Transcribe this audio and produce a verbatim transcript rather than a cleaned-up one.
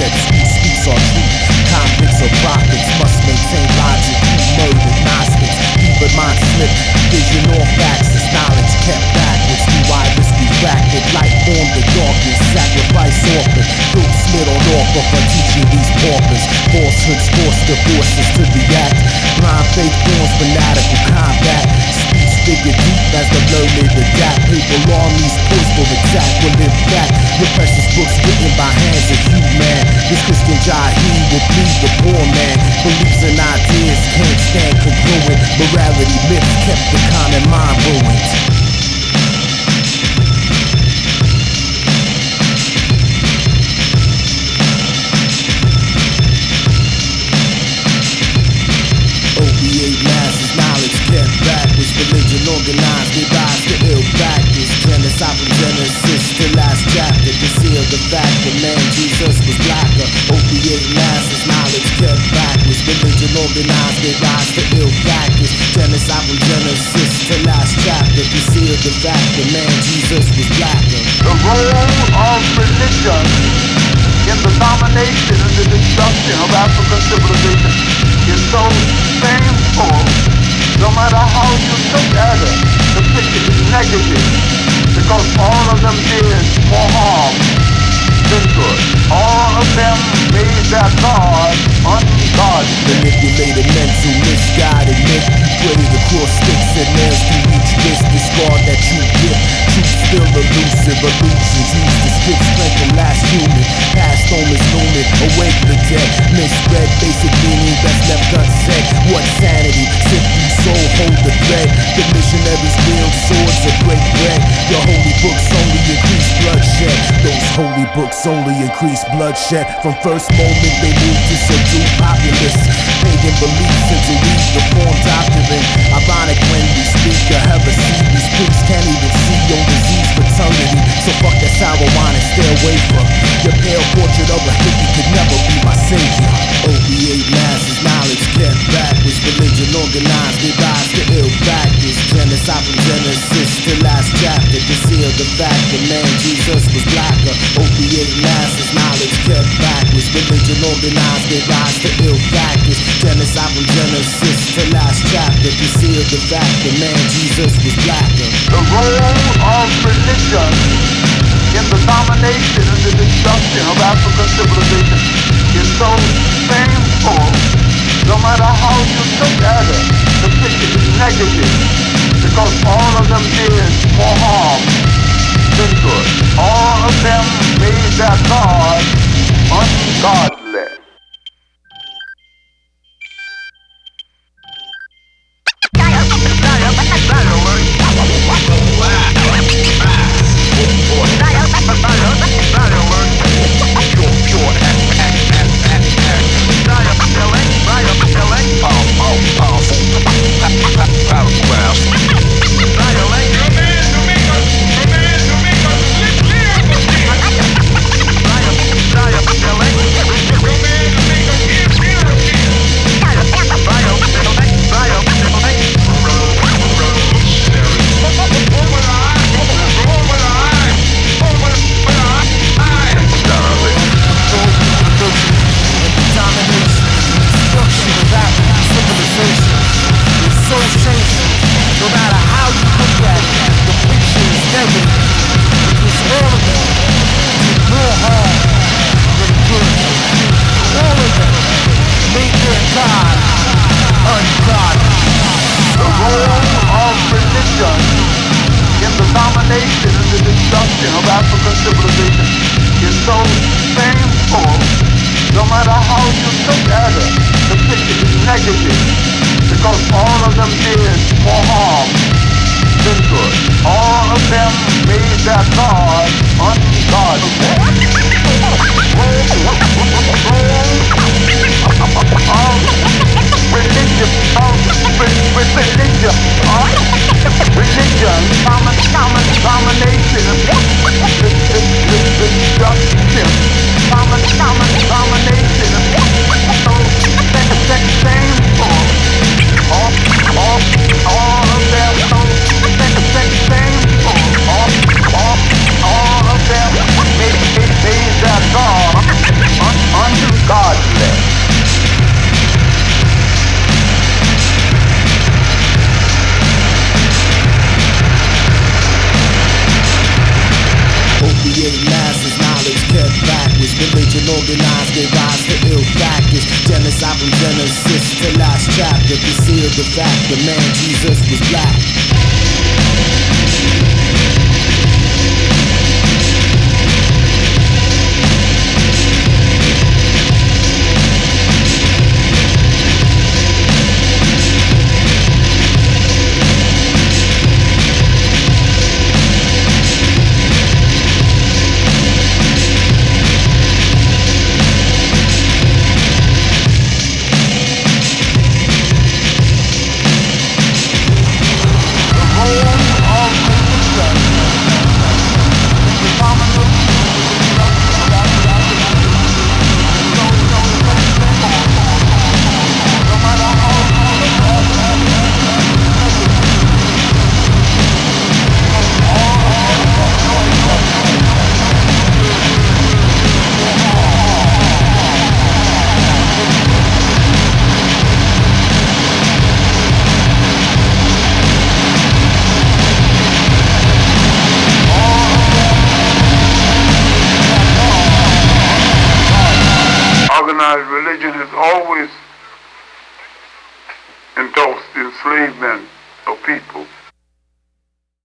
mindsets. Who speaks our truth? Convicts or prophets must maintain logic. Who murdered Gnostics? Fevered mind slip. Vision off axis. Knowledge kept backwards. Through iris refracted. Light formed the darkness. Sacrifice offered. Throat slit on offer for teaching these paupers. Falsehoods forced the forces to react. Blind faith forms fanatical combat. Speech figure deep as the learned adapt. Papal armies poised for attack. Well, in fact, your precious books written by hands of human. This Christian Jahi will bleed the poor man. Beliefs and ideas can't stand congruent. Morality myths kept the common mind ruined. Opiate masses, knowledge kept backwards. Religion organized, they rise to ill factors. Genocide from Genesis to last chapter. Conceal the fact that man Jesus was blacker. Opiate masses, knowledge kept backwards. Religion organized, they rise to ill factors. Genocide from Genesis to last chapter. Conceal the fact that man Jesus was blacker. The role of religion in the domination and the destruction of African civilization is so painful. No matter how you look at it, the picture is negative, because all of them did more harm than good. All of them made their God ungodly. Manipulated mental, misguided myth. You prayed across sticks and nails to reach wrist. The scar that you give, truth still elusive. Illusions used to strip strength from last human. Past home is looming, awake the dead. Misread basic meaning that's left unsaid. What sanity? Sit through soul, hold the thread. The missionaries wield swords of great bread. Your holy books only increase bloodshed. Those holy books only increase bloodshed. From first moment they move to subdue populace. Pagan beliefs into weed the form doctrine. Ironic when we speak of heresy. These priests can't even see on disease fraternity. So fuck that sour wine and stay away from your pale portrait of a hippie could never be my savior. Opiate masses, knowledge kept backwards. Religion organized, they rise to ill factors. Genocide from Genesis to last chapter. Conceal the fact that man Jesus was blacker. Opiate masses, knowledge kept backwards. Religion organized, they rise to ill factors. Genocide from Genesis to last chapter. Conceal the fact that man Jesus was blacker. The role of religion in the domination and the destruction of African civilization is so painful. No matter how you look at it, the picture is negative, because all of them did more harm than good. All of them made their God ungodly. Of African civilization is so painful. No matter how you look at it, the picture is negative, because all of them did more harm than good. All of them made their God ungodly. Religion, religion, religion, domination, destruction, domination, shameful. All, all, all of them, shameful. All, all, all of them made, made, made religion organized, gave rise to ill factors. Genocide from Genesis to last chapter concealed the fact the man Jesus was black. Organized religion has always endorsed the enslavement of people.